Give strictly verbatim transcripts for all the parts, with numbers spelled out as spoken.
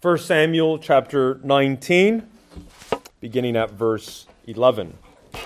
First Samuel chapter nineteen, beginning at verse eleven.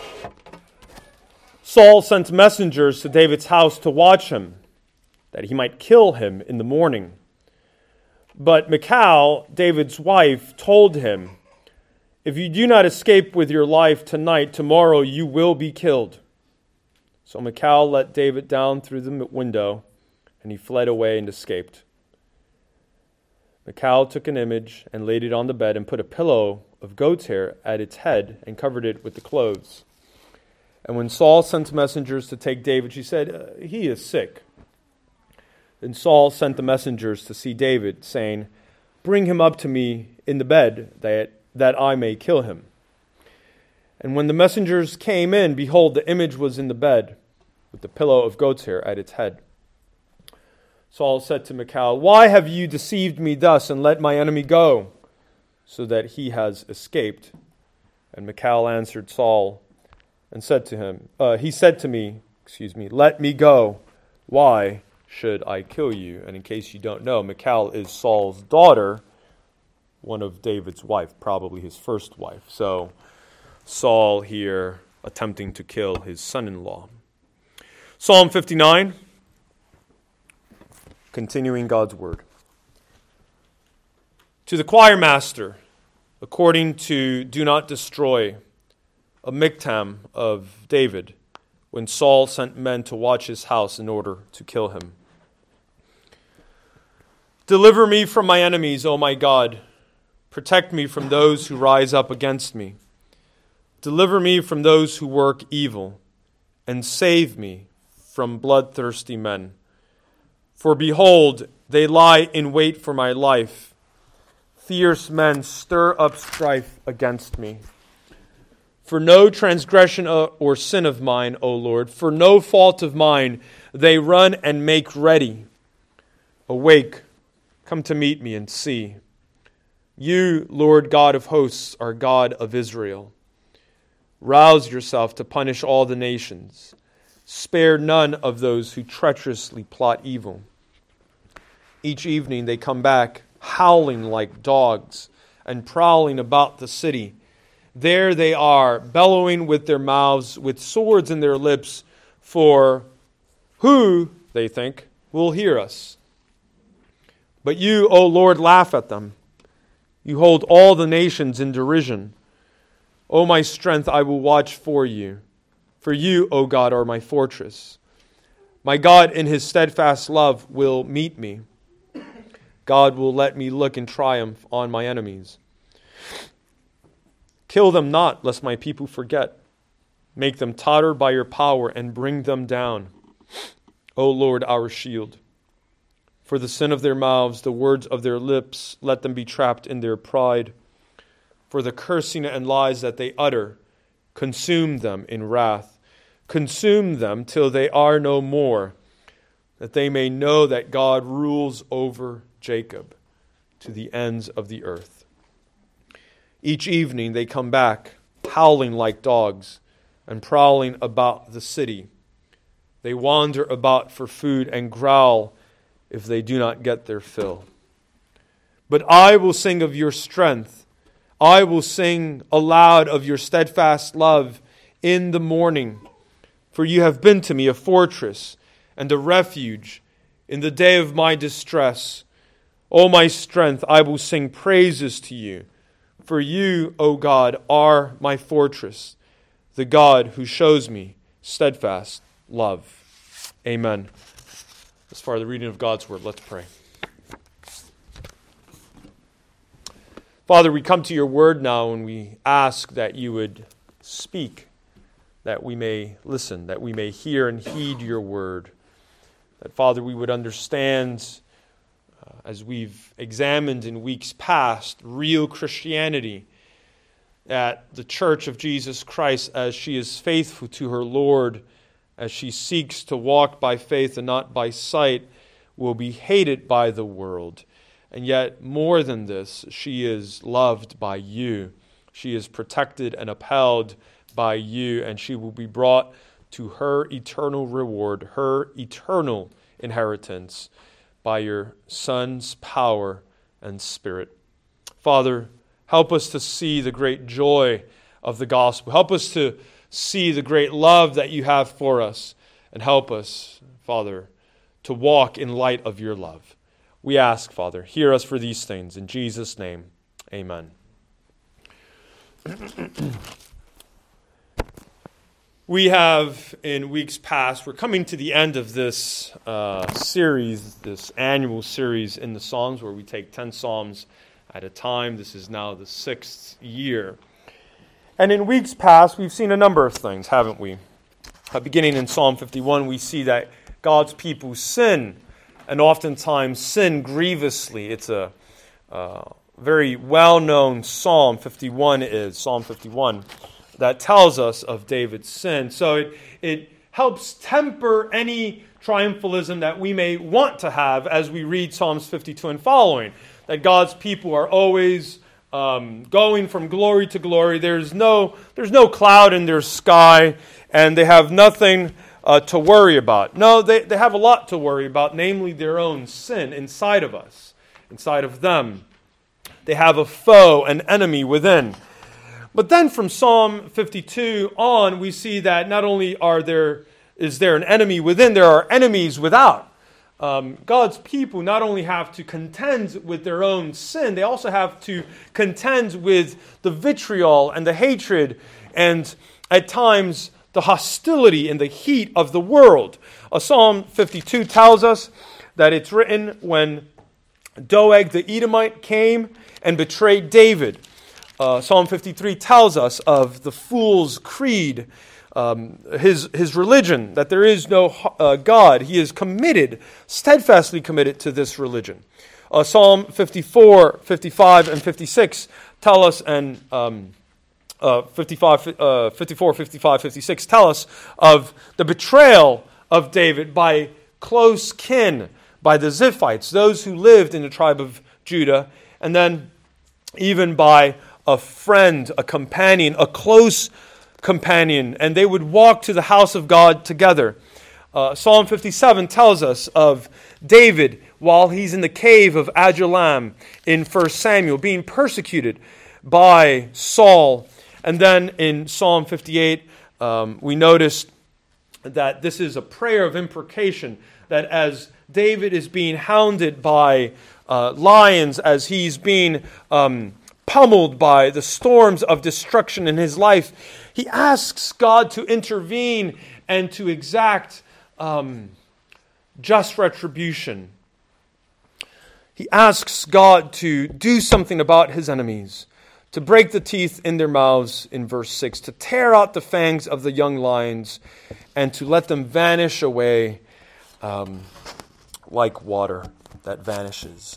Saul sent messengers to David's house to watch him, that he might kill him in the morning. But Michal, David's wife, told him, "If you do not escape with your life tonight, tomorrow you will be killed." So Michal let David down through the window, and he fled away and escaped. Michal took an image and laid it on the bed and put a pillow of goat's hair at its head and covered it with the clothes. And when Saul sent messengers to take David, she said, uh, "He is sick." Then Saul sent the messengers to see David, saying, "Bring him up to me in the bed, that, that I may kill him." And when the messengers came in, behold, the image was in the bed, with the pillow of goat's hair at its head. Saul said to Michal, "Why have you deceived me thus and let my enemy go, so that he has escaped?" And Michal answered Saul and said to him, uh, he said to me, excuse me, "Let me go. Why should I kill you?" And in case you don't know, Michal is Saul's daughter, one of David's wife, probably his first wife. So Saul here attempting to kill his son-in-law. Psalm fifty-nine. Continuing God's word. To the choir master, according to Do Not Destroy, a miktam of David, when Saul sent men to watch his house in order to kill him. Deliver me from my enemies, O my God. Protect me from those who rise up against me. Deliver me from those who work evil, and save me from bloodthirsty men. For behold, they lie in wait for my life. Fierce men stir up strife against me. For no transgression or sin of mine, O Lord, for no fault of mine, they run and make ready. Awake, come to meet me and see. You, Lord God of hosts, are God of Israel. Rouse yourself to punish all the nations. Spare none of those who treacherously plot evil. Each evening they come back, howling like dogs and prowling about the city. There they are, bellowing with their mouths, with swords in their lips, for who, they think, will hear us? But you, O Lord, laugh at them. You hold all the nations in derision. O my strength, I will watch for you. For you, O God, are my fortress. My God, in his steadfast love, will meet me. God will let me look in triumph on my enemies. Kill them not, lest my people forget. Make them totter by your power and bring them down. O Lord, our shield. For the sin of their mouths, the words of their lips, let them be trapped in their pride. For the cursing and lies that they utter, consume them in wrath. Consume them till they are no more, that they may know that God rules over Jacob to the ends of the earth. Each evening they come back, howling like dogs and prowling about the city. They wander about for food and growl if they do not get their fill. But I will sing of your strength. I will sing aloud of your steadfast love in the morning. For you have been to me a fortress and a refuge in the day of my distress. O my strength, I will sing praises to you. For you, O God, are my fortress, the God who shows me steadfast love. Amen. As far as the reading of God's word, let's pray. Father, we come to your word now and we ask that you would speak, that we may listen, that we may hear and heed your word. That, Father, we would understand, uh, as we've examined in weeks past, real Christianity, that the Church of Jesus Christ, as she is faithful to her Lord, as she seeks to walk by faith and not by sight, will be hated by the world. And yet, more than this, she is loved by you. She is protected and upheld by you, and she will be brought to her eternal reward, her eternal inheritance, by your Son's power and Spirit. Father, help us to see the great joy of the gospel. Help us to see the great love that you have for us. And help us, Father, to walk in light of your love. We ask, Father, hear us for these things. In Jesus' name, amen. We have, in weeks past, we're coming to the end of this uh, series, this annual series in the Psalms, where we take ten Psalms at a time. This is now the sixth year. And in weeks past, we've seen a number of things, haven't we? Uh, beginning in Psalm fifty-one, we see that God's people sin, and oftentimes sin grievously. It's a uh, very well-known Psalm, fifty-one is, Psalm fifty-one. That tells us of David's sin. So it, it helps temper any triumphalism that we may want to have as we read Psalms fifty-two and following. That God's people are always um, going from glory to glory. There's no, there's no cloud in their sky, and they have nothing uh, to worry about. No, they, they have a lot to worry about, namely their own sin inside of us, inside of them. They have a foe, an enemy within. But then from Psalm fifty-two on, we see that not only are there is there an enemy within, there are enemies without. Um, God's people not only have to contend with their own sin, they also have to contend with the vitriol and the hatred and at times the hostility and the heat of the world. Uh, Psalm fifty-two tells us that it's written when Doeg the Edomite came and betrayed David. Uh, Psalm fifty-three tells us of the fool's creed, um, his his religion, that there is no uh, God. He is committed, steadfastly committed to this religion. Uh, Psalm fifty-four, fifty-five, and fifty-six tell us, and um, uh, fifty-five, uh, fifty-four, fifty-five, fifty-six tell us of the betrayal of David by close kin, by the Ziphites, those who lived in the tribe of Judah, and then even by a friend, a companion, a close companion, and they would walk to the house of God together. Uh, Psalm fifty-seven tells us of David while he's in the cave of Adullam in First Samuel, being persecuted by Saul. And then in Psalm fifty-eight, um, we notice that this is a prayer of imprecation, that as David is being hounded by uh, lions, as he's being um, pummeled by the storms of destruction in his life, he asks God to intervene and to exact um, just retribution. He asks God to do something about his enemies, to break the teeth in their mouths in verse six, to tear out the fangs of the young lions, and to let them vanish away um, like water that vanishes.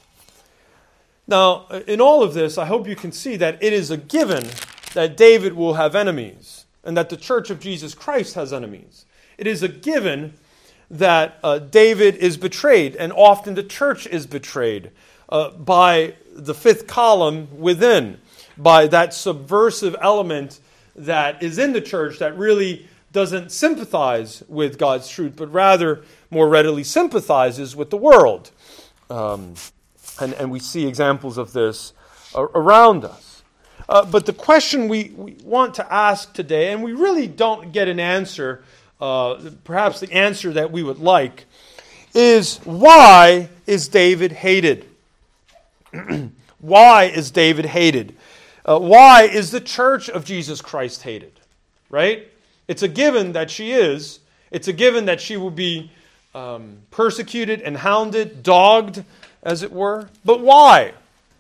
Now, in all of this, I hope you can see that it is a given that David will have enemies and that the Church of Jesus Christ has enemies. It is a given that uh, David is betrayed, and often the church is betrayed uh, by the fifth column within, by that subversive element that is in the church that really doesn't sympathize with God's truth, but rather more readily sympathizes with the world. Um And, and we see examples of this around us. Uh, but the question we, we want to ask today, and we really don't get an answer, uh, perhaps the answer that we would like, is why is David hated? Why is David hated? Uh, why is the church of Jesus Christ hated? Right? It's a given that she is. It's a given that she will be um, persecuted and hounded, dogged, as it were. But why?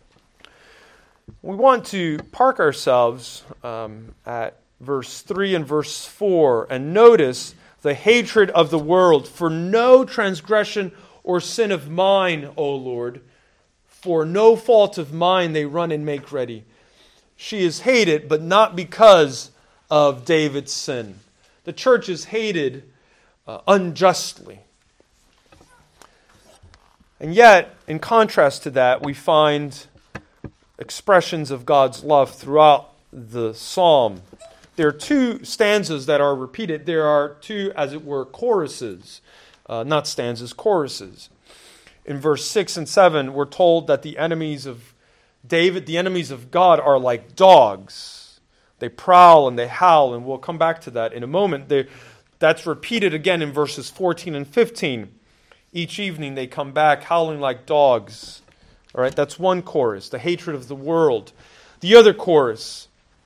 We want to park ourselves um, at verse three and verse four and notice the hatred of the world. For no transgression or sin of mine, O Lord, for no fault of mine they run and make ready. She is hated, but not because of David's sin. The church is hated uh, unjustly. And yet, in contrast to that, we find expressions of God's love throughout the psalm. There are two stanzas that are repeated. There are two, as it were, choruses. Uh, not stanzas, choruses. In verse six and seven, we're told that the enemies of David, the enemies of God are like dogs. They prowl and they howl, and we'll come back to that in a moment. They, that's repeated again in verses fourteen and fifteen. Each evening they come back howling like dogs. All right, that's one chorus, the hatred of the world. The other chorus,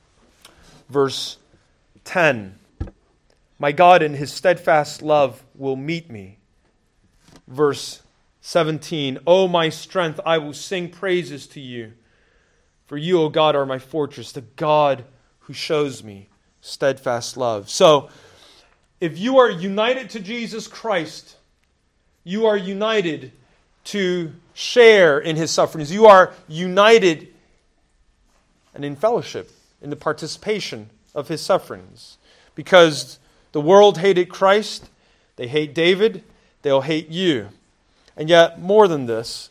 verse ten. My God in his steadfast love will meet me. Verse seventeen. O my strength, I will sing praises to you. For you, O God, are my fortress, the God who shows me steadfast love. So, if you are united to Jesus Christ, you are united to share in his sufferings. You are united and in fellowship, in the participation of his sufferings. Because the world hated Christ, they hate David, they'll hate you. And yet, more than this,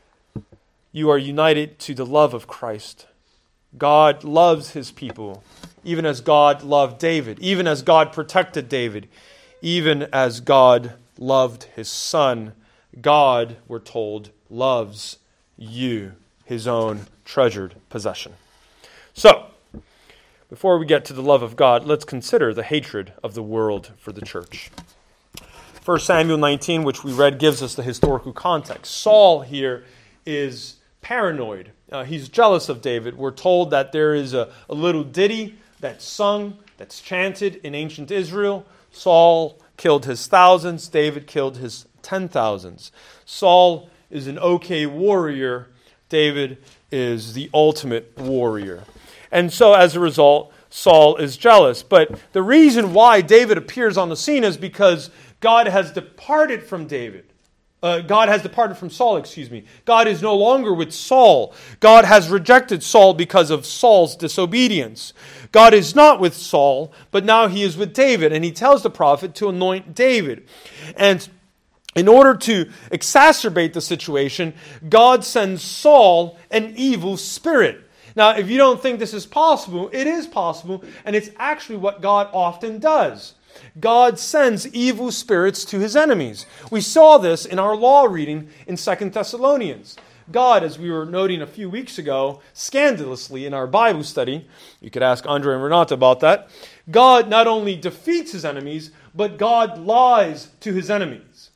you are united to the love of Christ. God loves his people, even as God loved David, even as God protected David, even as God loved his son. God, we're told, loves you, his own treasured possession. So, before we get to the love of God, let's consider the hatred of the world for the church. First Samuel nineteen, which we read, gives us the historical context. Saul here is paranoid. Uh, he's jealous of David. We're told that there is a, a little ditty that's sung, that's chanted in ancient Israel. Saul killed his thousands, David killed his ten thousands. Saul is an okay warrior. David is the ultimate warrior. And so as a result, Saul is jealous. But the reason why David appears on the scene is because God has departed from David. Uh, God has departed from Saul, excuse me. God is no longer with Saul. God has rejected Saul because of Saul's disobedience. God is not with Saul, but now he is with David. And he tells the prophet to anoint David. And in order to exacerbate the situation, God sends Saul an evil spirit. Now, if you don't think this is possible, it is possible, and it's actually what God often does. God sends evil spirits to his enemies. We saw this in our law reading in Second Thessalonians. God, as we were noting a few weeks ago, scandalously in our Bible study, you could ask Andre and Renata about that, God not only defeats his enemies, but God lies to his enemies.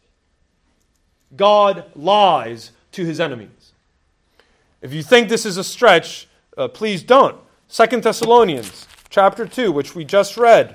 God lies to his enemies. If you think this is a stretch, uh, please don't. Second Thessalonians chapter two, which we just read,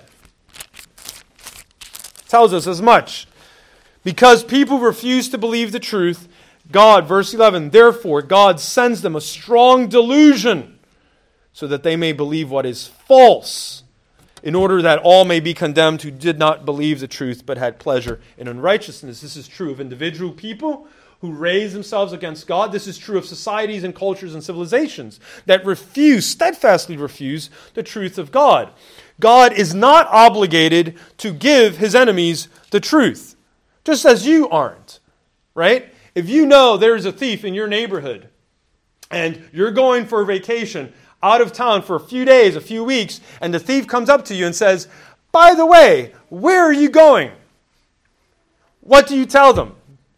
tells us as much. Because people refuse to believe the truth, God, verse eleven, therefore God sends them a strong delusion so that they may believe what is false, in order that all may be condemned who did not believe the truth but had pleasure in unrighteousness. This is true of individual people who raise themselves against God. This is true of societies and cultures and civilizations that refuse, steadfastly refuse, the truth of God. God is not obligated to give his enemies the truth, just as you aren't, right? If you know there's a thief in your neighborhood and you're going for a vacation out of town for a few days, a few weeks, and the thief comes up to you and says, by the way, where are you going? What do you tell them?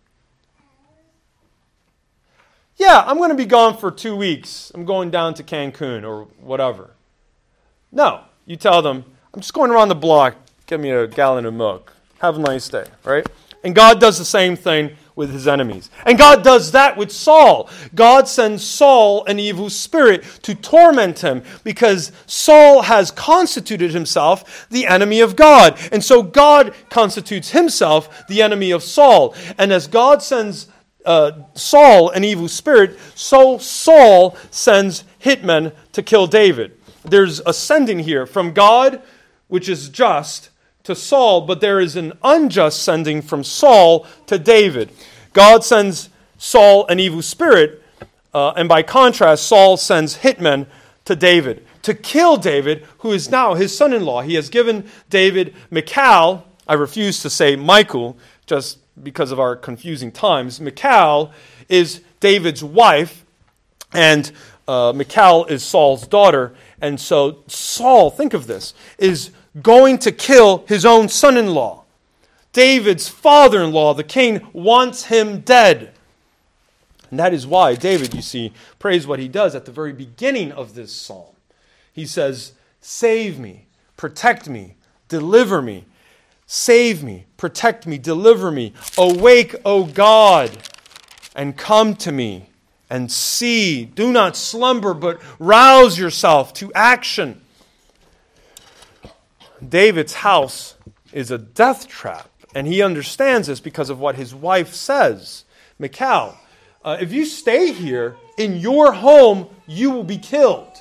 Yeah, I'm going to be gone for two weeks. I'm going down to Cancun or whatever. No. You tell them, I'm just going around the block, get me a gallon of milk. Have a nice day, right? And God does the same thing with his enemies. And God does that with Saul. God sends Saul an evil spirit to torment him because Saul has constituted himself the enemy of God. And so God constitutes himself the enemy of Saul. And as God sends uh, Saul an evil spirit, so Saul sends hitmen to kill David. There's a sending here from God, which is just, to Saul, but there is an unjust sending from Saul to David. God sends Saul an evil spirit, uh, and by contrast, Saul sends hitmen to David to kill David, who is now his son-in-law. He has given David Michal, I refuse to say Michael, just because of our confusing times. Michal is David's wife, and uh, Michal is Saul's daughter. And so Saul, think of this, is going to kill his own son-in-law. David's father-in-law, the king, wants him dead. And that is why David, you see, prays what he does at the very beginning of this psalm. He says, save me, protect me, deliver me. Save me, protect me, deliver me. Awake, O God, and come to me and see. Do not slumber, but rouse yourself to action. David's house is a death trap, and he understands this because of what his wife says. Michal, uh, if you stay here, in your home, you will be killed.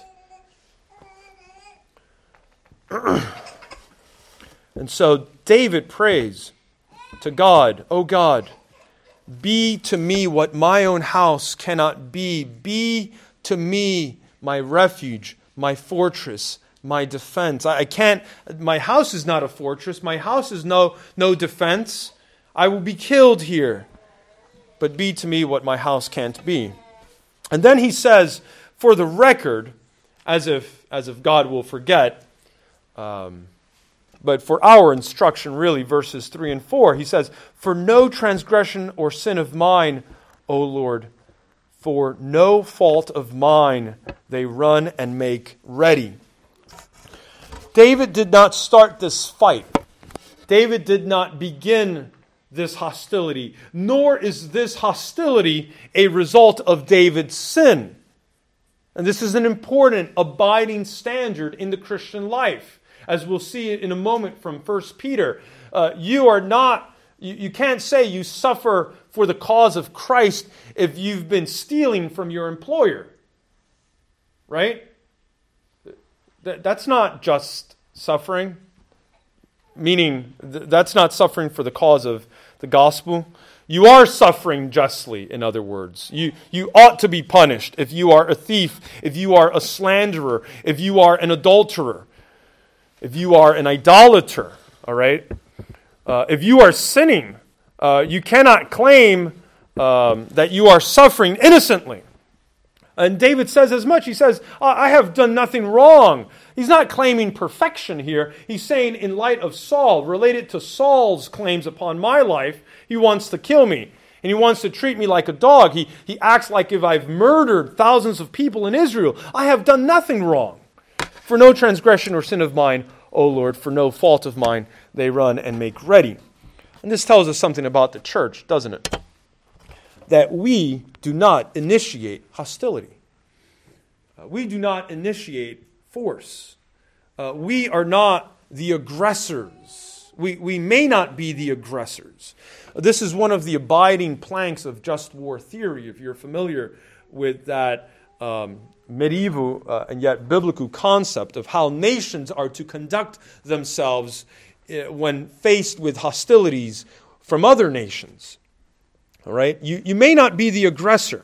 And so David prays to God, O God, be to me what my own house cannot be. Be to me my refuge, my fortress, my defense. I, I can't, my house is not a fortress. My house is no, no defense. I will be killed here. But be to me what my house can't be. And then he says, for the record, as if, as if God will forget, um, but for our instruction, really, verses three and four, he says, for no transgression or sin of mine, O Lord, for no fault of mine, they run and make ready. David did not start this fight. David did not begin this hostility, nor is this hostility a result of David's sin. And this is an important abiding standard in the Christian life. As we'll see in a moment from First Peter, uh, you are not, you, you can't say you suffer for the cause of Christ if you've been stealing from your employer. Right? Th- that's not just suffering. Meaning, th- that's not suffering for the cause of the gospel. You are suffering justly, in other words. You, you ought to be punished if you are a thief, if you are a slanderer, if you are an adulterer. If you are an idolater, all right, uh, if you are sinning, uh, you cannot claim um, that you are suffering innocently. And David says as much. He says, I have done nothing wrong. He's not claiming perfection here. He's saying in light of Saul, related to Saul's claims upon my life, he wants to kill me. And he wants to treat me like a dog. He, he acts like if I've murdered thousands of people in Israel. I have done nothing wrong. For no transgression or sin of mine, O Lord, for no fault of mine, they run and make ready. And this tells us something about the church, doesn't it? That we do not initiate hostility. Uh, we do not initiate force. Uh, we are not the aggressors. We, we may not be the aggressors. Uh, this is one of the abiding planks of just war theory, if you're familiar with that um, medieval uh, and yet biblical concept of how nations are to conduct themselves uh, when faced with hostilities from other nations. All right? You, you may not be the aggressor.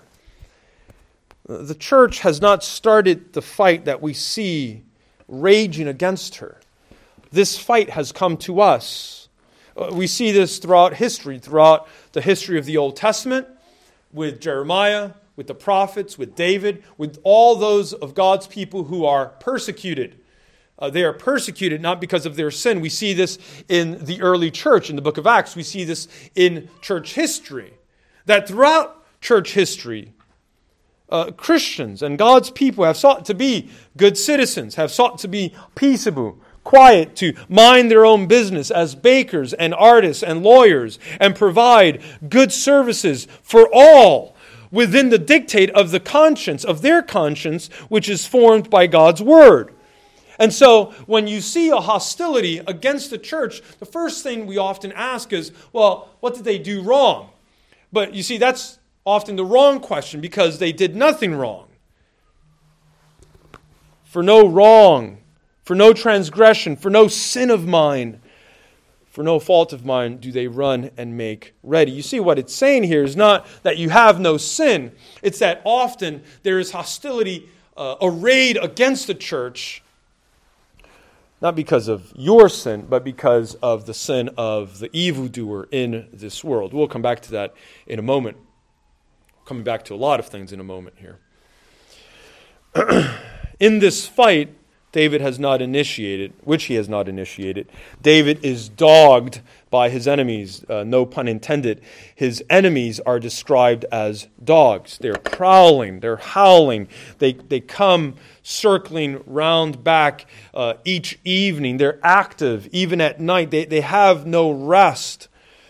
The church has not started the fight that we see raging against her. This fight has come to us. Uh, we see this throughout history, throughout the history of the Old Testament, with Jeremiah, with the prophets, with David, with all those of God's people who are persecuted. Uh, they are persecuted not because of their sin. We see this in the early church, in the book of Acts. We see this in church history. That throughout church history, uh, Christians and God's people have sought to be good citizens, have sought to be peaceable, quiet, to mind their own business as bakers and artists and lawyers, and provide good services for all, within the dictate of the conscience, of their conscience, which is formed by God's word. And so, when you see a hostility against the church, the first thing we often ask is, well, what did they do wrong? But you see, that's often the wrong question, because they did nothing wrong. For no wrong, for no transgression, for no sin of mine, for no fault of mine do they run and make ready. You see, what it's saying here is not that you have no sin. It's that often there is hostility uh, arrayed against the church, not because of your sin, but because of the sin of the evildoer in this world. We'll come back to that in a moment. Coming back to a lot of things in a moment here. In this fight, David has not initiated, which he has not initiated. David is dogged by his enemies, uh, no pun intended. His enemies are described as dogs. They're prowling, they're howling, they, they come circling round back uh, each evening. They're active even at night. They, they have no rest.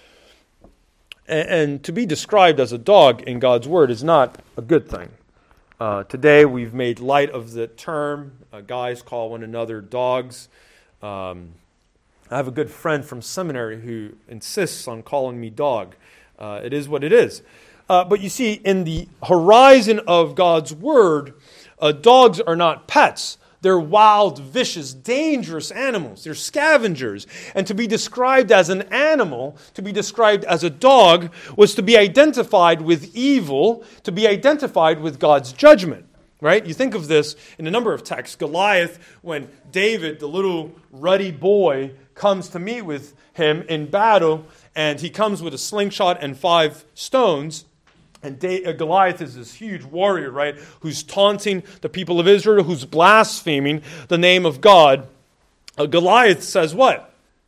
And, and to be described as a dog in God's word is not a good thing. Uh, today we've made light of the term. Uh, guys call one another dogs. Um, I have a good friend from seminary who insists on calling me dog. Uh, it is what it is. Uh, but you see, in the horizon of God's word, uh, dogs are not pets. They're wild, vicious, dangerous animals. They're scavengers. And to be described as an animal, to be described as a dog, was to be identified with evil, to be identified with God's judgment. Right? You think of this in a number of texts. Goliath, when David, the little ruddy boy, comes to meet with him in battle, and he comes with a slingshot and five stones. And Goliath is this huge warrior, right, who's taunting the people of Israel, who's blaspheming the name of God. Uh, Goliath says what?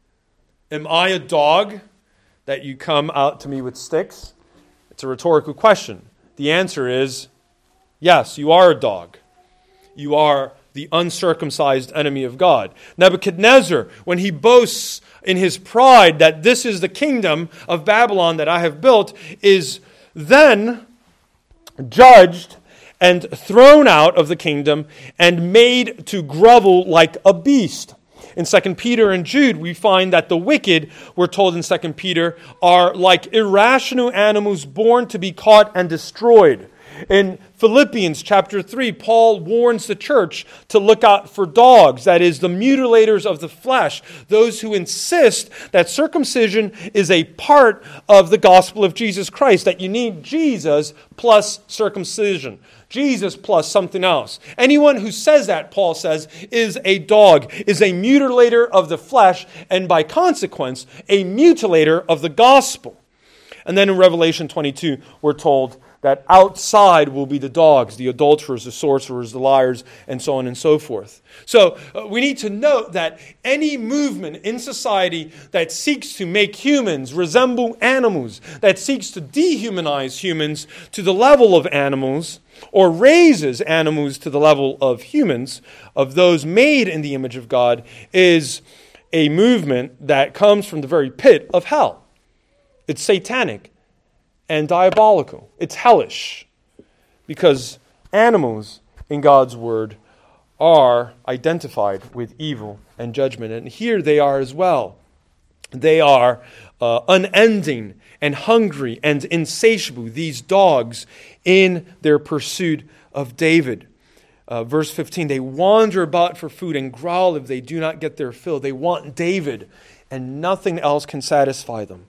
Am I a dog that you come out to me with sticks? It's a rhetorical question. The answer is yes, you are a dog. You are the uncircumcised enemy of God. Nebuchadnezzar, when he boasts in his pride that this is the kingdom of Babylon that I have built, is then judged and thrown out of the kingdom and made to grovel like a beast. In Second Peter and Jude, we find that the wicked, we're told in Second Peter, are like irrational animals born to be caught and destroyed. In Philippians chapter three, Paul warns the church to look out for dogs, that is, the mutilators of the flesh, those who insist that circumcision is a part of the gospel of Jesus Christ, that you need Jesus plus circumcision, Jesus plus something else. Anyone who says that, Paul says, is a dog, is a mutilator of the flesh, and by consequence, a mutilator of the gospel. And then in Revelation twenty-two, we're told that outside will be the dogs, the adulterers, the sorcerers, the liars, and so on and so forth. So uh, we need to note that any movement in society that seeks to make humans resemble animals, that seeks to dehumanize humans to the level of animals, or raises animals to the level of humans, of those made in the image of God, is a movement that comes from the very pit of hell. It's satanic and diabolical. It's hellish, because animals in God's word are identified with evil and judgment. And here they are as well. They are uh, unending and hungry and insatiable, these dogs, in their pursuit of David. Uh, verse fifteen, they wander about for food and growl if they do not get their fill. They want David, and nothing else can satisfy them.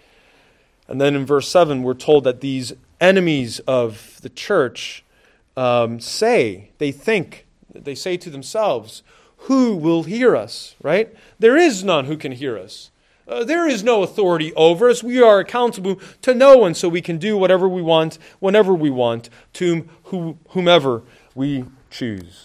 And then in verse seven, we're told that these enemies of the church um, say, they think, they say to themselves, who will hear us, right? There is none who can hear us. Uh, there is no authority over us. We are accountable to no one, so we can do whatever we want, whenever we want, to who, whomever we choose.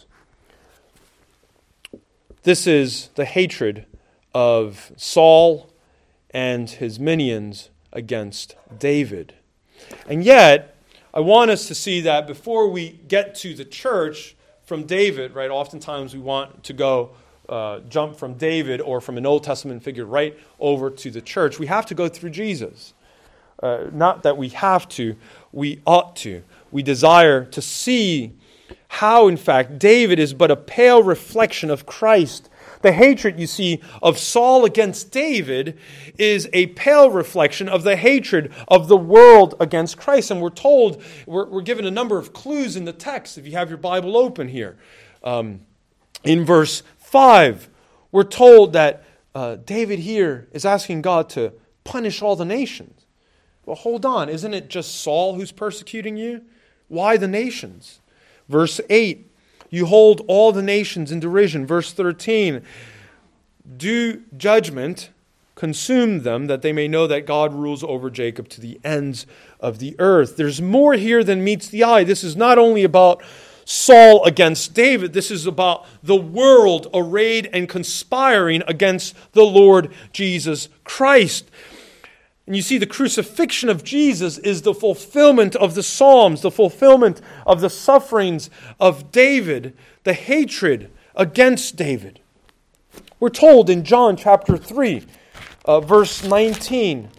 This is the hatred of Saul and his minions against David. And yet, I want us to see that before we get to the church from David, right, oftentimes we want to go uh, jump from David or from an Old Testament figure right over to the church. We have to go through Jesus. Uh, not that we have to, we ought to. We desire to see how, in fact, David is but a pale reflection of Christ. The hatred, you see, of Saul against David is a pale reflection of the hatred of the world against Christ. And we're told, we're, we're given a number of clues in the text, if you have your Bible open here. Um, in verse five, we're told that uh, David here is asking God to punish all the nations. Well, hold on, isn't it just Saul who's persecuting you? Why the nations? Verse eight, you hold all the nations in derision. Verse thirteen, do judgment, consume them, that they may know that God rules over Jacob to the ends of the earth. There's more here than meets the eye. This is not only about Saul against David. This is about the world arrayed and conspiring against the Lord Jesus Christ. And you see, the crucifixion of Jesus is the fulfillment of the Psalms, the fulfillment of the sufferings of David, the hatred against David. We're told in John chapter three, uh, verse nineteen,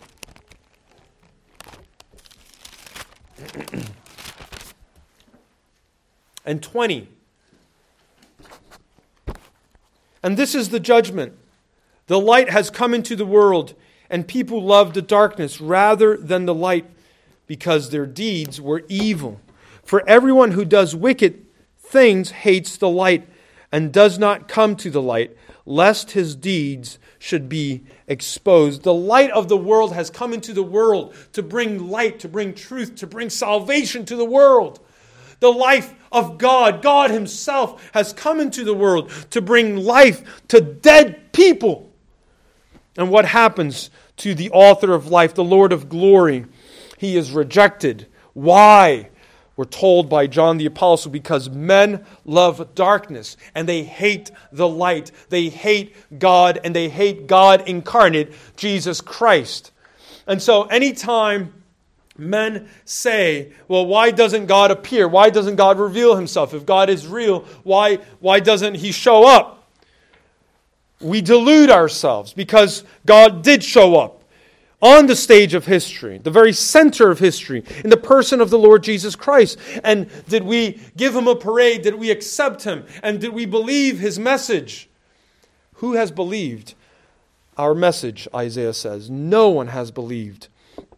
and twenty. And this is the judgment. The light has come into the world, and people loved the darkness rather than the light, because their deeds were evil. For everyone who does wicked things hates the light, and does not come to the light, lest his deeds should be exposed. The light of the world has come into the world to bring light, to bring truth, to bring salvation to the world. The life of God, God Himself, has come into the world to bring life to dead people. And what happens to the author of life, the Lord of glory? He is rejected. Why? We're told by John the Apostle, because men love darkness and they hate the light. They hate God, and they hate God incarnate, Jesus Christ. And so anytime men say, well, why doesn't God appear? Why doesn't God reveal Himself? If God is real, why, why doesn't He show up? We delude ourselves, because God did show up on the stage of history, the very center of history, in the person of the Lord Jesus Christ. And did we give Him a parade? Did we accept Him? And did we believe His message? Who has believed our message, Isaiah says? No one has believed.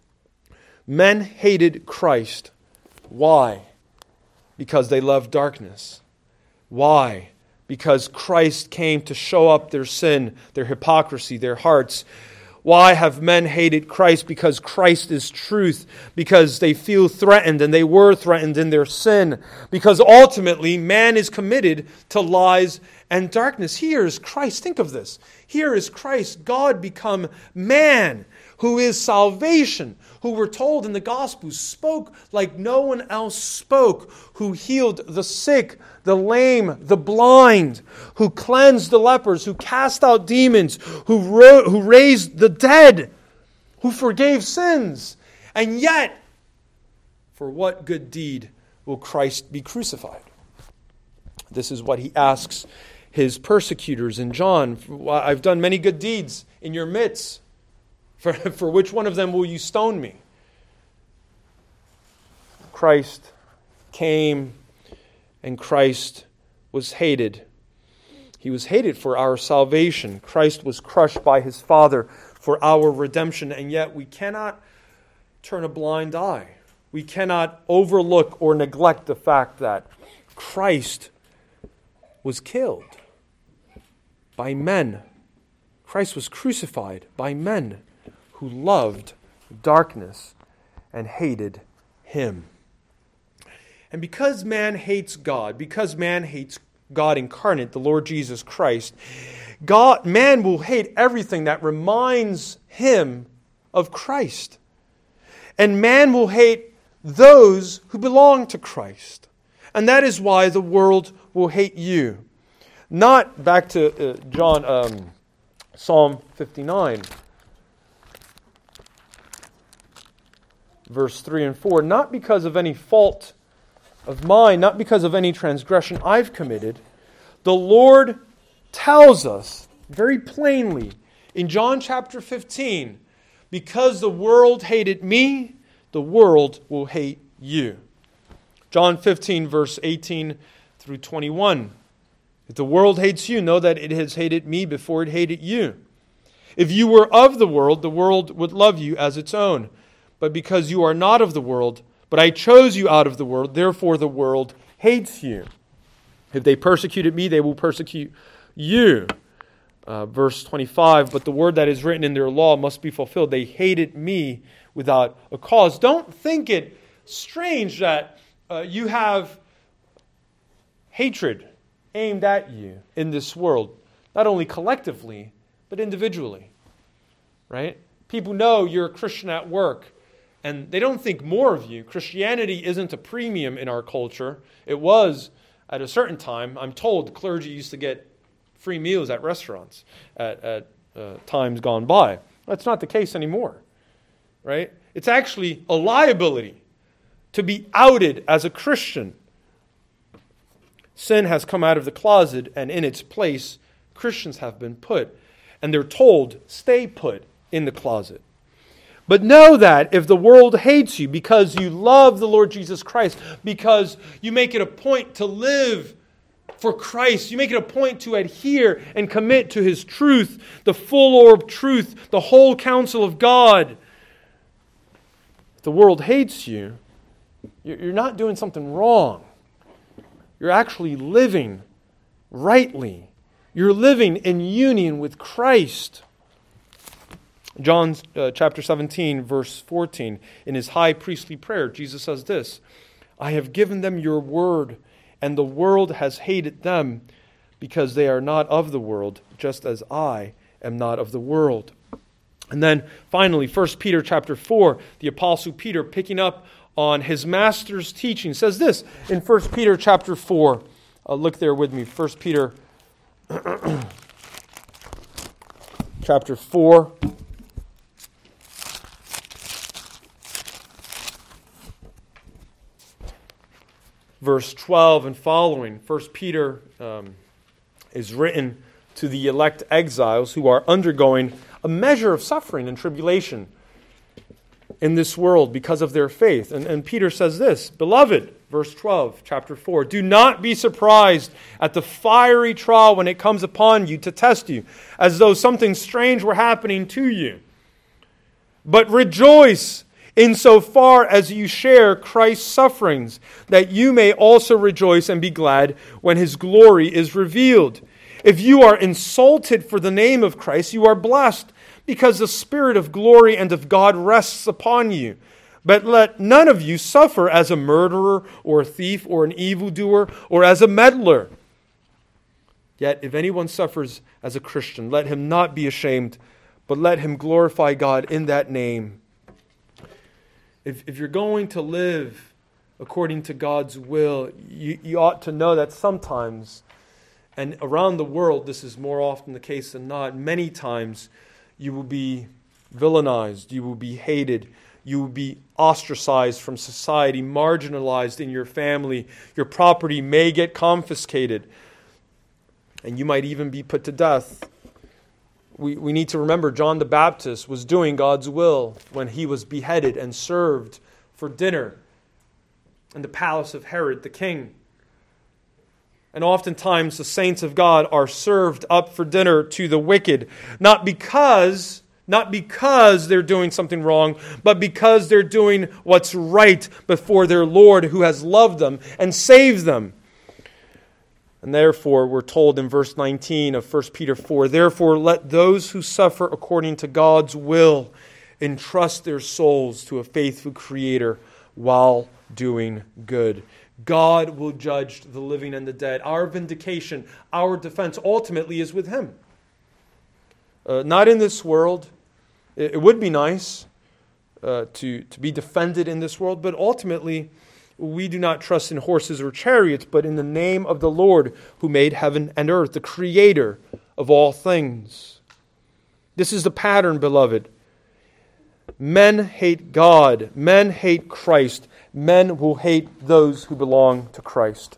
Men hated Christ. Why? Because they loved darkness. Why? Because Christ came to show up their sin, their hypocrisy, their hearts. Why have men hated Christ? Because Christ is truth. Because they feel threatened, and they were threatened in their sin. Because ultimately, man is committed to lies and darkness. Here is Christ. Think of this. Here is Christ, God become man, who is salvation, who we're told in the Gospels spoke like no one else spoke, who healed the sick, the lame, the blind, who cleansed the lepers, who cast out demons, who, ro- who raised the dead, who forgave sins. And yet, for what good deed will Christ be crucified? This is what He asks His persecutors in John. I've done many good deeds in your midst. For, for which one of them will you stone me? Christ came, and Christ was hated. He was hated for our salvation. Christ was crushed by His Father for our redemption, and yet we cannot turn a blind eye. We cannot overlook or neglect the fact that Christ was killed by men. Christ was crucified by men who loved darkness and hated Him. And because man hates God, because man hates God incarnate, the Lord Jesus Christ, God, man will hate everything that reminds him of Christ. And man will hate those who belong to Christ. And that is why the world will hate you. Not, back to uh, John, um, Psalm fifty-nine. Verse three and four, not because of any fault of mine, not because of any transgression I've committed. The Lord tells us very plainly in John chapter fifteen, because the world hated me, the world will hate you. John fifteen, verse eighteen through twenty-one. If the world hates you, know that it has hated me before it hated you. If you were of the world, the world would love you as its own. But because you are not of the world, but I chose you out of the world, therefore the world hates you. If they persecuted me, they will persecute you. Uh, verse twenty-five, but the word that is written in their law must be fulfilled. They hated me without a cause. Don't think it strange that uh, you have hatred aimed at you in this world, not only collectively, but individually, right? People know you're a Christian at work, and they don't think more of you. Christianity isn't a premium in our culture. It was At a certain time, I'm told clergy used to get free meals at restaurants at, at uh, times gone by. That's not the case anymore, right? It's actually a liability to be outed as a Christian. Sin has come out of the closet, and in its place, Christians have been put. And they're told, stay put in the closet. But know that if the world hates you because you love the Lord Jesus Christ, because you make it a point to live for Christ, you make it a point to adhere and commit to His truth, the full orb truth, the whole counsel of God. If the world hates you, you're not doing something wrong. You're actually living rightly. You're living in union with Christ. John uh, chapter seventeen, verse fourteen, in His high priestly prayer, Jesus says this, I have given them your word, and the world has hated them because they are not of the world, just as I am not of the world. And then finally, First Peter chapter four, the Apostle Peter, picking up on his master's teaching, says this in First Peter chapter four. Uh, look there with me. First Peter chapter four. Verse twelve and following. First Peter um, is written to the elect exiles who are undergoing a measure of suffering and tribulation in this world because of their faith. And, and Peter says this, Beloved, verse twelve, chapter four, do not be surprised at the fiery trial when it comes upon you to test you, as though something strange were happening to you. But rejoice insofar as you share Christ's sufferings, that you may also rejoice and be glad when His glory is revealed. If you are insulted for the name of Christ, you are blessed, because the Spirit of glory and of God rests upon you. But let none of you suffer as a murderer or a thief or an evildoer or as a meddler. Yet if anyone suffers as a Christian, let him not be ashamed, but let him glorify God in that name. If, if you're going to live according to God's will, you, you ought to know that sometimes, and around the world this is more often the case than not, many times you will be villainized, you will be hated, you will be ostracized from society, marginalized in your family, your property may get confiscated, and you might even be put to death. We, we need to remember John the Baptist was doing God's will when he was beheaded and served for dinner in the palace of Herod the king. And oftentimes the saints of God are served up for dinner to the wicked, not because, not because they're doing something wrong, but because they're doing what's right before their Lord who has loved them and saved them. And therefore, we're told in verse nineteen of First Peter four, therefore let those who suffer according to God's will entrust their souls to a faithful Creator while doing good. God will judge the living and the dead. Our vindication, our defense ultimately is with Him. Uh, not in this world. It, it would be nice uh, to, to be defended in this world, but ultimately we do not trust in horses or chariots, but in the name of the Lord who made heaven and earth, the Creator of all things. This is the pattern, beloved. Men hate God. Men hate Christ. Men will hate those who belong to Christ.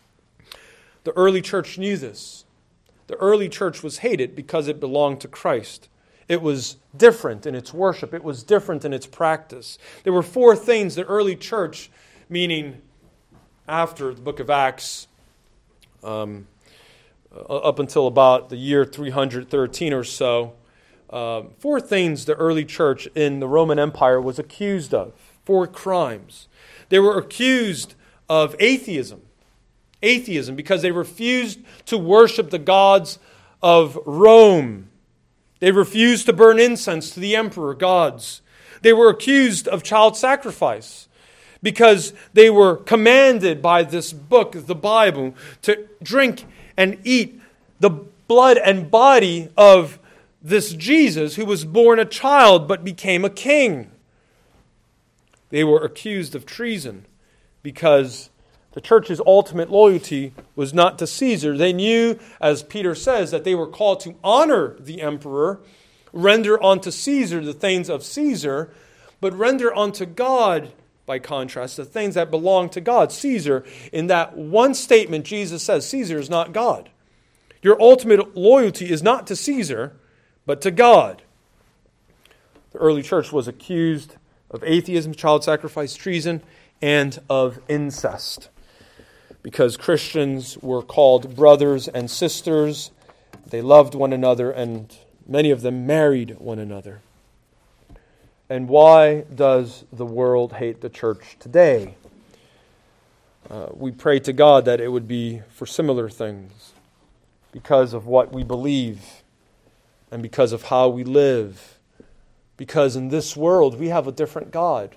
The early church knew this. The early church was hated because it belonged to Christ. It was different in its worship. It was different in its practice. There were four things the early church, meaning after the book of Acts, um, up until about the year three hundred thirteen or so, uh, four things the early church in the Roman Empire was accused of, four crimes. They were accused of atheism, atheism because they refused to worship the gods of Rome. They refused to burn incense to the emperor gods. They were accused of child sacrifice, because they were commanded by this book, the Bible, to drink and eat the blood and body of this Jesus who was born a child but became a king. They were accused of treason because The church's ultimate loyalty was not to Caesar. They knew, as Peter says, that they were called to honor the emperor, render unto Caesar the things of Caesar, but render unto God, by contrast, the things that belong to God. Caesar, in that one statement, Jesus says, Caesar is not God. Your ultimate loyalty is not to Caesar, but to God. The early church was accused of atheism, child sacrifice, treason, and of incest, because Christians were called brothers and sisters. They loved one another, and many of them married one another. And why does the world hate the church today? Uh, we pray to God that it would be for similar things, because of what we believe and because of how we live. Because in this world we have a different God.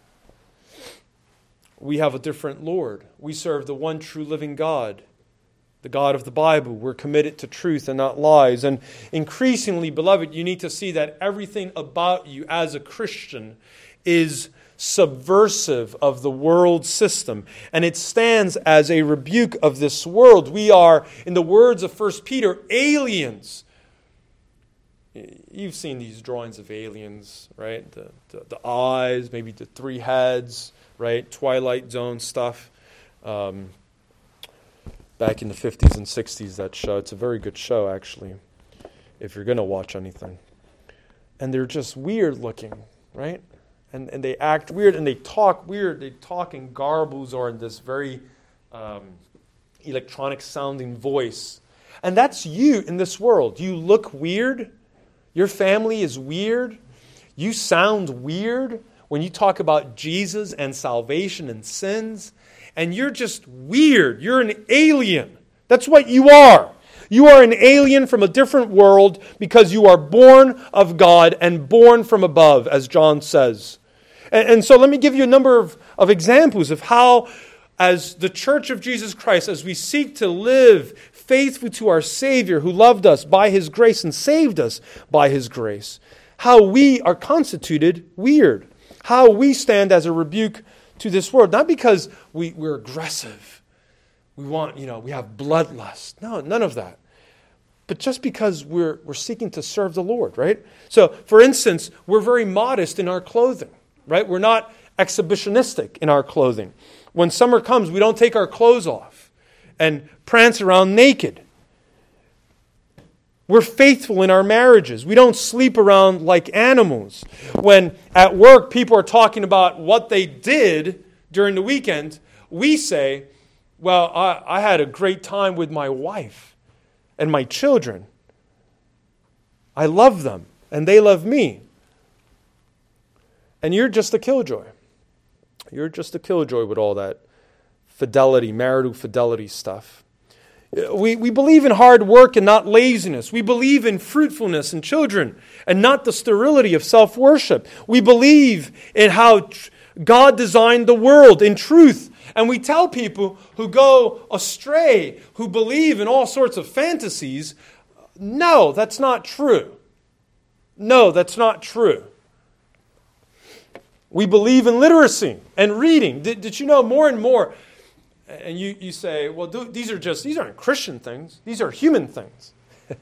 We have a different Lord. We serve the one true living God, the God of the Bible. We're committed to truth and not lies. And increasingly, beloved, you need to see that everything about you as a Christian is subversive of the world system. And it stands as a rebuke of this world. We are, in the words of First Peter, aliens. You've seen these drawings of aliens, right? The, the, the eyes, maybe the three heads, right? Twilight Zone stuff. Um, back in the fifties and sixties, that show. It's a very good show, actually, if you're going to watch anything. And they're just weird looking, right? And and they act weird and they talk weird. They talk in garbles or in this very um, electronic sounding voice. And that's you in this world. You look weird. Your family is weird. You sound weird when you talk about Jesus and salvation and sins. And you're just weird. You're an alien. That's what you are. You are an alien from a different world because you are born of God and born from above, as John says. And, and so let me give you a number of, of examples of how, as the Church of Jesus Christ, as we seek to live faithful to our Savior who loved us by His grace and saved us by His grace, how we are constituted weird. How we stand as a rebuke to this world. Not because we, we're aggressive. We want, you know, we have bloodlust. No, none of that. But just because we're we're seeking to serve the Lord, right? So, for instance, we're very modest in our clothing, right? We're not exhibitionistic in our clothing. When summer comes, we don't take our clothes off and prance around naked. We're faithful in our marriages. We don't sleep around like animals. When at work people are talking about what they did during the weekend, we say, well, I, I had a great time with my wife and my children. I love them and they love me. And you're just a killjoy. You're just a killjoy with all that fidelity, marital fidelity stuff. We, we believe in hard work and not laziness. We believe in fruitfulness in children and not the sterility of self-worship. We believe in how tr- God designed the world in truth. And we tell people who go astray, who believe in all sorts of fantasies, no, that's not true. No, that's not true. We believe in literacy and reading. Did, did you know more and more? And you, you say, well, these are just, these aren't Christian things. These are human things.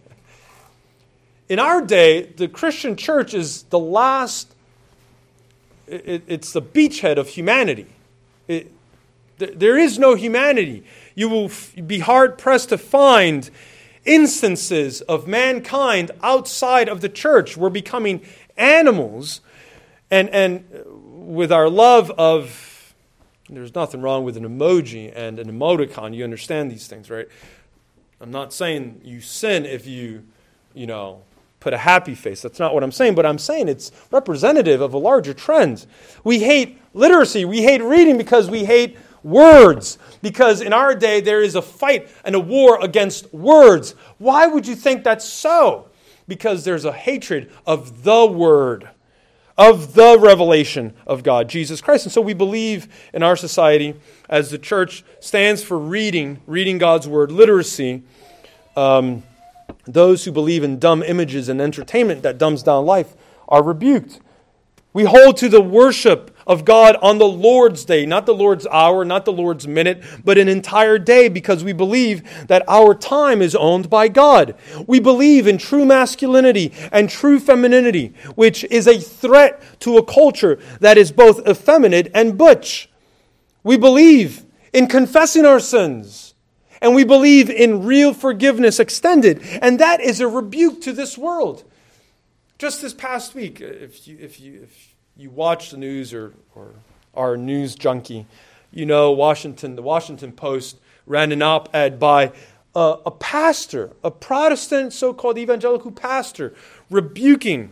In our day, the Christian church is the last, it, it's the beachhead of humanity. It, there is no humanity. You will f- be hard-pressed to find instances of mankind outside of the church. We're becoming animals. And, and with our love of, there's nothing wrong with an emoji and an emoticon. You understand these things, right? I'm not saying you sin if you, you know, put a happy face. That's not what I'm saying. But I'm saying it's representative of a larger trend. We hate literacy. We hate reading because we hate words. Because in our day, there is a fight and a war against words. Why would you think that's so? Because there's a hatred of the word, of the revelation of God, Jesus Christ. And so we believe in our society, as the church stands for reading, reading God's word, literacy, um, those who believe in dumb images and entertainment that dumbs down life are rebuked. We hold to the worship of God on the Lord's day, not the Lord's hour, not the Lord's minute, but an entire day, because we believe that our time is owned by God. We believe in true masculinity and true femininity, which is a threat to a culture that is both effeminate and butch. We believe in confessing our sins, and we believe in real forgiveness extended, and that is a rebuke to this world. Just this past week, if you if you if you watch the news or or are a news junkie, you know Washington. The Washington Post ran an op-ed by a, a pastor, a Protestant so-called evangelical pastor, rebuking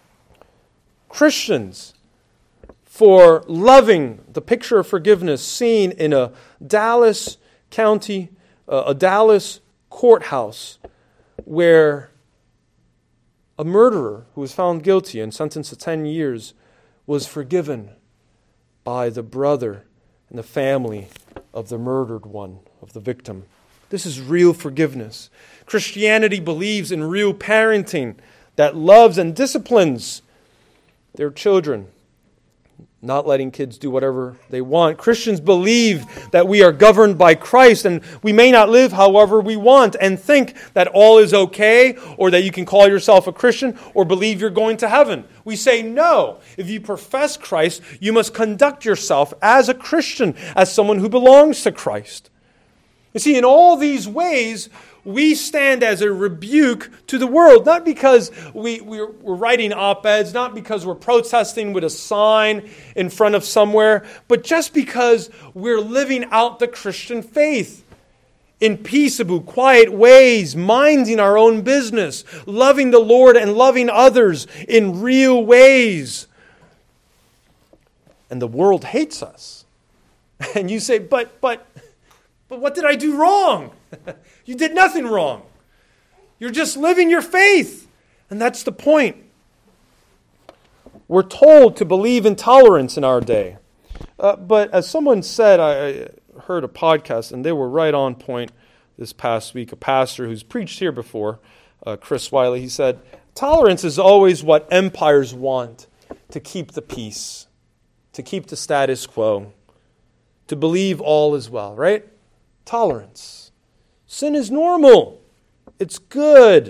Christians for loving the picture of forgiveness seen in a Dallas County, uh, a Dallas courthouse, where a murderer who was found guilty and sentenced to ten years was forgiven by the brother and the family of the murdered one, of the victim. This is real forgiveness. Christianity believes in real parenting that loves and disciplines their children, not letting kids do whatever they want. Christians believe that we are governed by Christ, and we may not live however we want and think that all is okay, or that you can call yourself a Christian or believe you're going to heaven. We say no. If you profess Christ, you must conduct yourself as a Christian, as someone who belongs to Christ. You see, in all these ways, we stand as a rebuke to the world, not because we, we're, we're writing op-eds, not because we're protesting with a sign in front of somewhere, but just because we're living out the Christian faith in peaceable, quiet ways, minding our own business, loving the Lord and loving others in real ways. And the world hates us. And you say, but, but, but what did I do wrong? You did nothing wrong. You're just living your faith. And that's the point. We're told to believe in tolerance in our day. Uh, but as someone said, I heard a podcast, and they were right on point this past week. A pastor who's preached here before, uh, Chris Wiley, he said, tolerance is always what empires want, to keep the peace, to keep the status quo, to believe all is well, right? Tolerance. Sin is normal. It's good.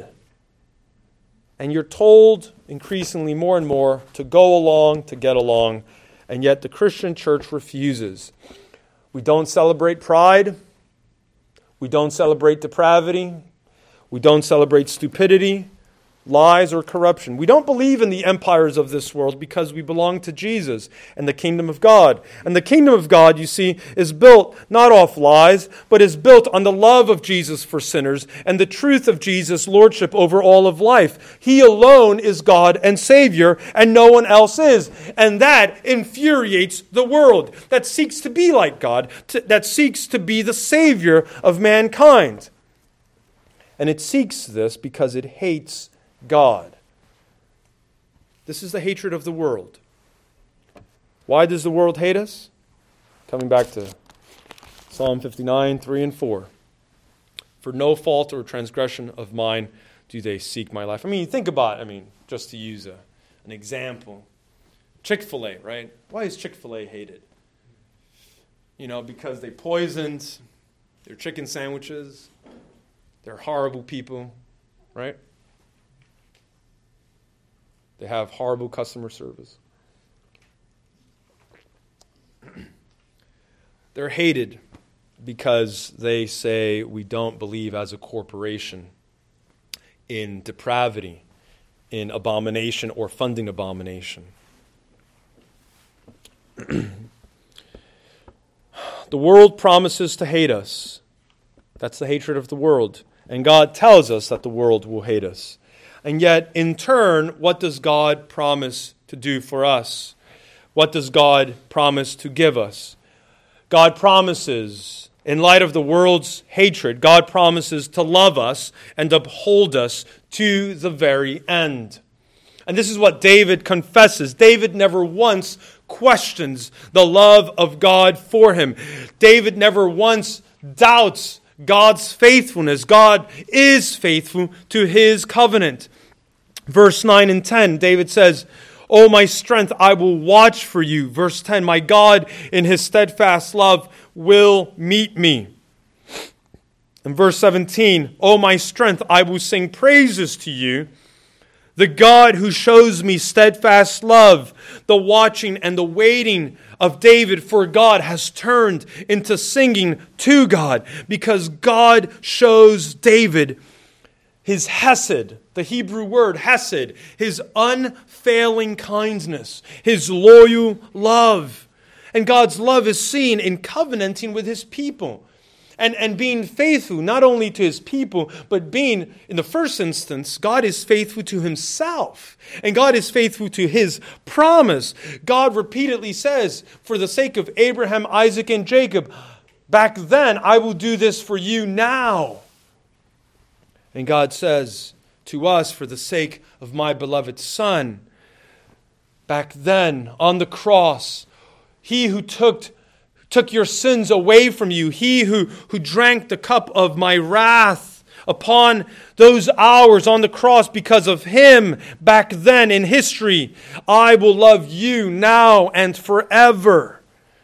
And you're told increasingly more and more to go along, to get along. And yet the Christian church refuses. We don't celebrate pride. We don't celebrate depravity. We don't celebrate stupidity, lies, or corruption. We don't believe in the empires of this world because we belong to Jesus and the kingdom of God. And the kingdom of God, you see, is built not off lies, but is built on the love of Jesus for sinners and the truth of Jesus' lordship over all of life. He alone is God and Savior, and no one else is. And that infuriates the world that seeks to be like God, to, that seeks to be the Savior of mankind. And it seeks this because it hates God. This is the hatred of the world. Why does the world hate us? Coming back to Psalm fifty-nine, three and four. For no fault or transgression of mine do they seek my life. I mean, think about it. I mean, just to use a, an example. Chick-fil-A, right? Why is Chick-fil-A hated? You know, because they poisoned their chicken sandwiches. They're horrible people, right? They have horrible customer service. They're hated because they say we don't believe as a corporation in depravity, in abomination, or funding abomination. The world promises to hate us. That's the hatred of the world. And God tells us that the world will hate us. And yet, in turn, what does God promise to do for us? What does God promise to give us? God promises, in light of the world's hatred, God promises to love us and uphold us to the very end. And this is what David confesses. David never once questions the love of God for him. David never once doubts God's faithfulness. God is faithful to his covenant. Verse nine and ten, David says, O my strength, I will watch for you. Verse ten, my God in his steadfast love will meet me. In verse seventeen, O my strength, I will sing praises to you. The God who shows me steadfast love, the watching and the waiting of David for God has turned into singing to God, because God shows David his hesed, the Hebrew word hesed, his unfailing kindness, his loyal love. And God's love is seen in covenanting with his people. And, and being faithful not only to his people, but being, in the first instance, God is faithful to himself. And God is faithful to his promise. God repeatedly says, for the sake of Abraham, Isaac, and Jacob, back then, I will do this for you now. And God says to us, for the sake of my beloved Son, back then, on the cross, he who took took your sins away from you, he who, who drank the cup of my wrath upon those hours on the cross, because of him back then in history, I will love you now and forever.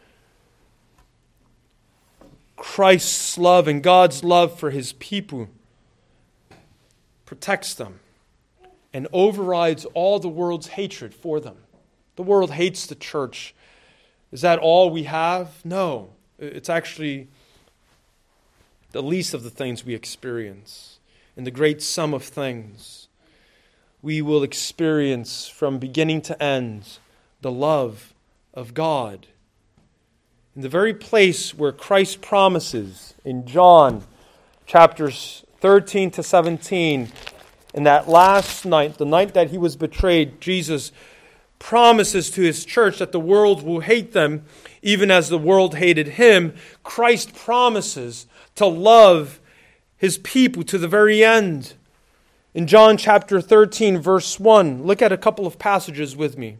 Christ's love and God's love for his people protects them and overrides all the world's hatred for them. The world hates the church. Is that all we have? No. It's actually the least of the things we experience. In the great sum of things, we will experience from beginning to end the love of God. In the very place where Christ promises in John chapters thirteen to seventeen, in that last night, the night that he was betrayed, Jesus promises to his church that the world will hate them even as the world hated him. Christ promises to love his people to the very end. In John chapter thirteen, verse one, look at a couple of passages with me.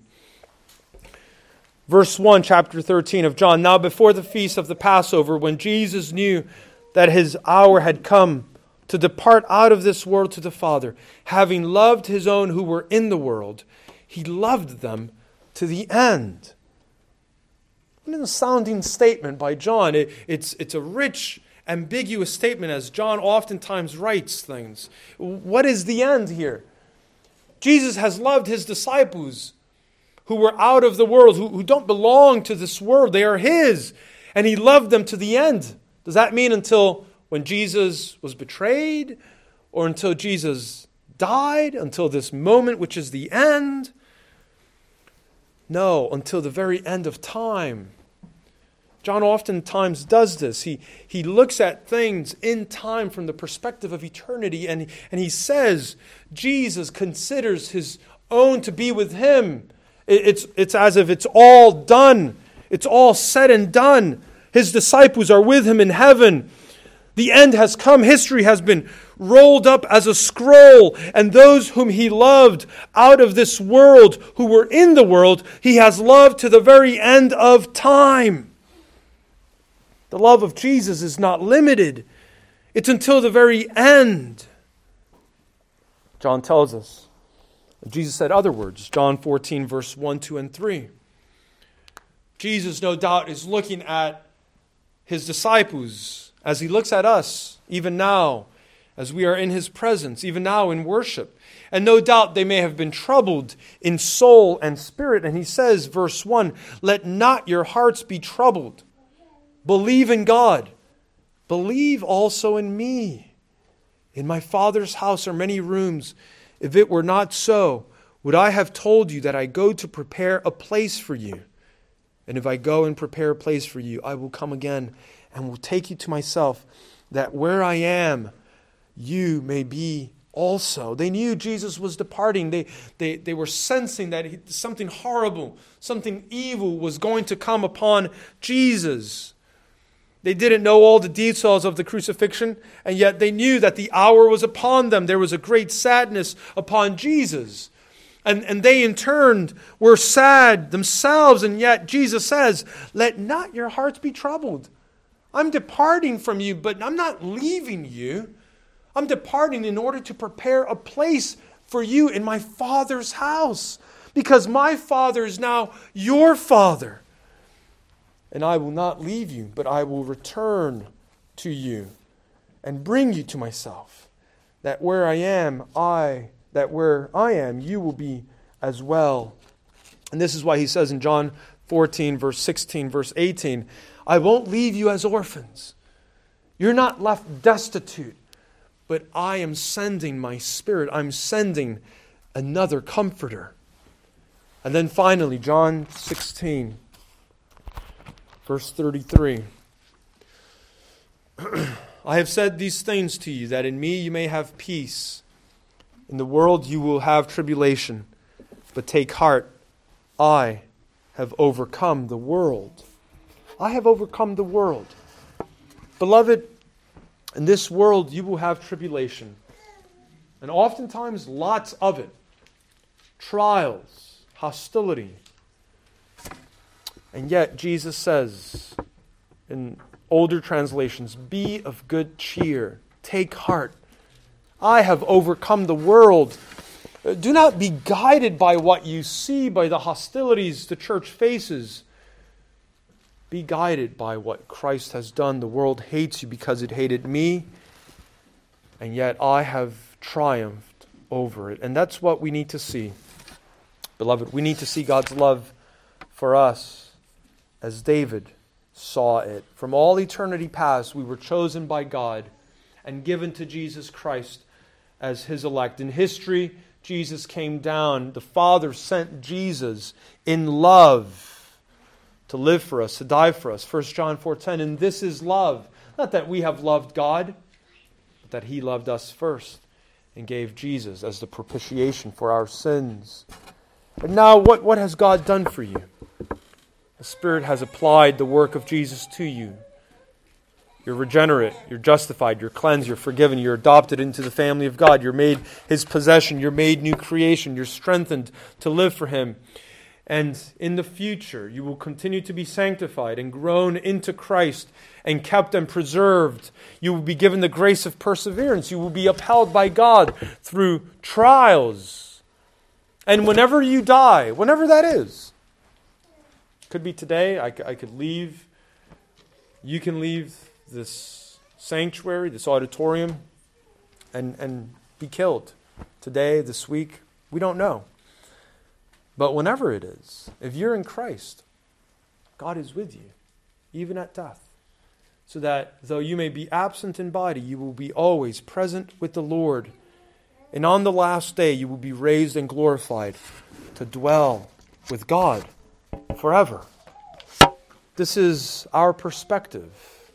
Verse one, chapter thirteen of John. Now before the feast of the Passover, when Jesus knew that his hour had come to depart out of this world to the Father, having loved his own who were in the world, he loved them to the end. What an astounding statement by John. It, it's, it's a rich, ambiguous statement, as John oftentimes writes things. What is the end here? Jesus has loved his disciples who were out of the world, who, who don't belong to this world. They are his. And he loved them to the end. Does that mean until when Jesus was betrayed? Or until Jesus died? Until this moment, which is the end? No, until the very end of time. John oftentimes does this. He, he looks at things in time from the perspective of eternity, and, and he says Jesus considers his own to be with him. It, it's, it's as if it's all done. It's all said and done. His disciples are with him in heaven. The end has come. History has been rolled up as a scroll. And those whom he loved out of this world, who were in the world, he has loved to the very end of time. The love of Jesus is not limited. It's until the very end. John tells us. Jesus said other words. John fourteen, verse one, two, and three. Jesus, no doubt, is looking at his disciples as he looks at us, even now, as we are in his presence, even now in worship. And no doubt they may have been troubled in soul and spirit. And he says, verse one, let not your hearts be troubled. Believe in God. Believe also in me. In my Father's house are many rooms. If it were not so, would I have told you that I go to prepare a place for you? And if I go and prepare a place for you, I will come again and will take you to myself, that where I am, you may be also. They knew Jesus was departing. They, they, they were sensing that he, something horrible, something evil was going to come upon Jesus. They didn't know all the details of the crucifixion, and yet they knew that the hour was upon them. There was a great sadness upon Jesus. And, and they in turn were sad themselves, and yet Jesus says, let not your hearts be troubled. I'm departing from you, but I'm not leaving you. I'm departing in order to prepare a place for you in my Father's house. because my Father is now your Father. And I will not leave you, but I will return to you and bring you to myself, that where I am, I, that where I am, you will be as well. And this is why he says in John fourteen, verse sixteen, verse eighteen, I won't leave you as orphans. You're not left destitute, but I am sending my Spirit. I'm sending another comforter. And then finally, John sixteen, verse thirty-three. I have said these things to you, that in me you may have peace. In the world you will have tribulation, but take heart, I have overcome the world. I have overcome the world. Beloved, in this world you will have tribulation, and oftentimes lots of it. Trials, hostility. And yet Jesus says in older translations, be of good cheer, take heart. I have overcome the world. Do not be guided by what you see, by the hostilities the church faces. Be guided by what Christ has done. The world hates you because it hated me, and yet I have triumphed over it. And that's what we need to see. Beloved, we need to see God's love for us as David saw it. From all eternity past, we were chosen by God and given to Jesus Christ as His elect. In history, Jesus came down. The Father sent Jesus in love to live for us, to die for us. First John four ten, and this is love. Not that we have loved God, but that He loved us first and gave Jesus as the propitiation for our sins. And now, what, what has God done for you? The Spirit has applied the work of Jesus to you. You're regenerate, you're justified, you're cleansed, you're forgiven, you're adopted into the family of God, you're made His possession, you're made new creation, you're strengthened to live for Him. And in the future, you will continue to be sanctified and grown into Christ and kept and preserved. You will be given the grace of perseverance. You will be upheld by God through trials. And whenever you die, whenever that is, could be today, I, I could leave, you can leave this sanctuary, this auditorium, and, and be killed today, this week. We don't know. But whenever it is, if you're in Christ, God is with you, even at death. So that though you may be absent in body, you will be always present with the Lord. And on the last day, you will be raised and glorified to dwell with God forever. This is our perspective,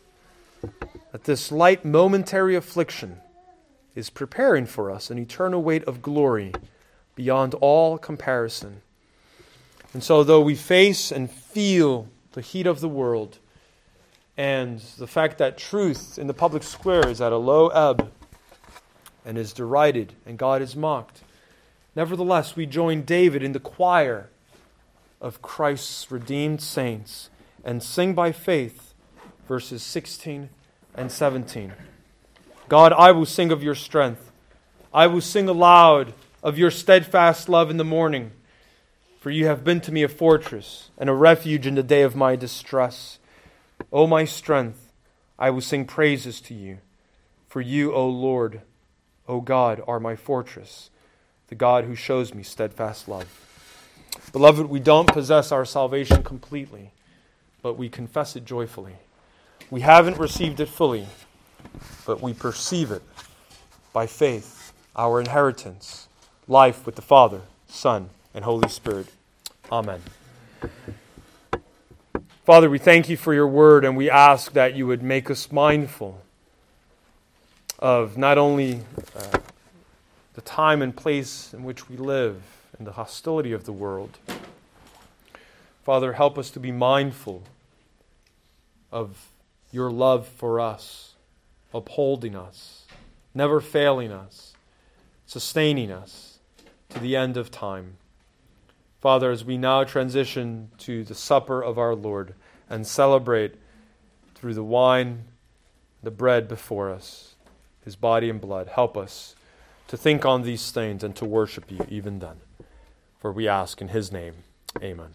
that this light momentary affliction is preparing for us an eternal weight of glory beyond all comparison. And so though we face and feel the heat of the world and the fact that truth in the public square is at a low ebb and is derided and God is mocked, nevertheless we join David in the choir of Christ's redeemed saints and sing by faith verses sixteen and seventeen. God, I will sing of your strength. I will sing aloud of your steadfast love in the morning. For you have been to me a fortress and a refuge in the day of my distress. O my strength, I will sing praises to you. For you, O Lord, O God, are my fortress, the God who shows me steadfast love. Beloved, we don't possess our salvation completely, but we confess it joyfully. We haven't received it fully, but we perceive it by faith, our inheritance, life with the Father, Son, and Holy Spirit. Amen. Father, we thank you for your word, and we ask that you would make us mindful of not only uh, the time and place in which we live and the hostility of the world. Father, help us to be mindful of your love for us, upholding us, never failing us, sustaining us to the end of time. Father, as we now transition to the supper of our Lord and celebrate through the wine, the bread before us, His body and blood, help us to think on these things and to worship you even then. For we ask in his name. Amen.